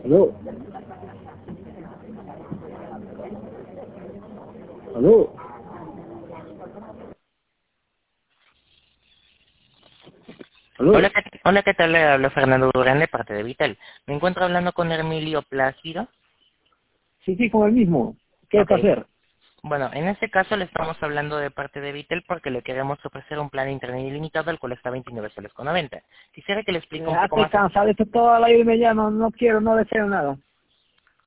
Aló. Aló. Aló. Hola, ¿qué tal? Le hablo Fernando Durán de parte de Vitel. Me encuentro hablando con Hermilio Plácido. Sí, sí, con el mismo. ¿Qué hay Ok. que hacer? Bueno, en este caso le estamos hablando de parte de Vitel porque le queremos ofrecer un plan de internet ilimitado al cual está 29 soles con 90. Quisiera que le explique un Ya poco estoy más. cansado de esto todo al aire ya, no quiero, no deseo nada.